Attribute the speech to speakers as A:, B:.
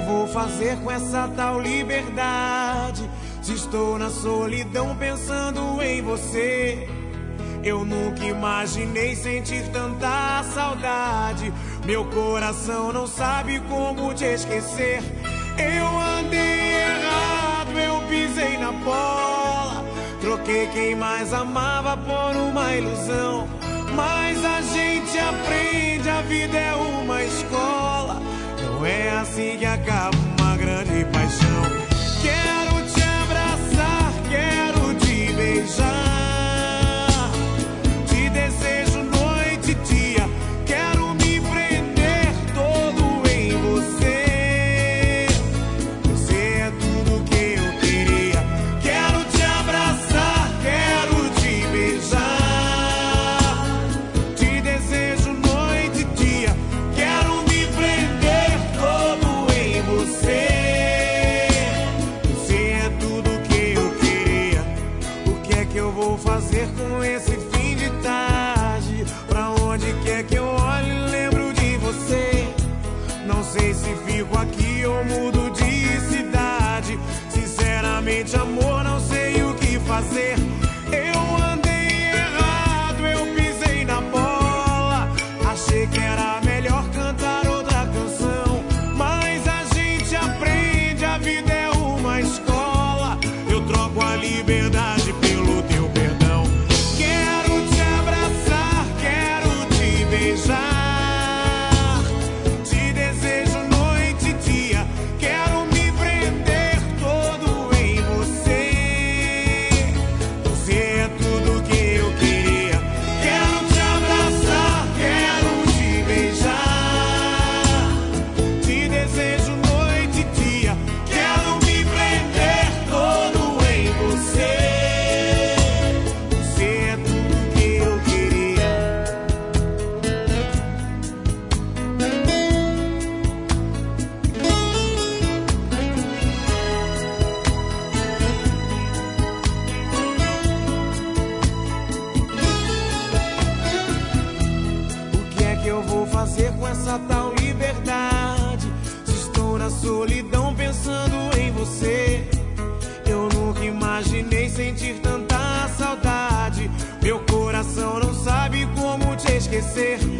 A: vou fazer com essa tal liberdade? Se estou na solidão pensando em você, eu nunca imaginei sentir tanta saudade. Meu coração não sabe como te esquecer. Eu andei errado, eu pisei na bola, troquei quem mais amava por uma ilusão. Mas a gente aprende, a vida é uma escola. Não é assim que acaba uma grande paixão. Quero te abraçar, quero te beijar, te desejo noite e dia. Quero me prender todo em você. Você é tudo que eu queria. Quero te abraçar, quero te beijar, te desejo noite e dia. Quero me prender todo em você. Você é tudo que eu queria. O que é que eu vou fazer com esse fim de tarde? Pra onde quer que eu olhe, lembro de você. Não sei se fico aqui ou mudo de cidade. Sinceramente, amor, não sei o que fazer. Eu andei errado, eu pisei na bola. Achei que era melhor cantar outra canção. Mas a gente aprende, a vida é uma escola. Eu troco a liberdade pelo teu perdão. Quero te abraçar, quero te beijar, te desejo noite e dia. Quero me prender todo em você. Você é tudo que eu queria. Quero te abraçar, quero te beijar, te desejo noite e dia. Quero me prender todo em você. Você é tudo que eu queria. O que é que eu vou fazer com essa tal liberdade? Se estou na solidão pensando em você, eu nunca imaginei sentir tanta saudade. Meu coração não sabe como te esquecer.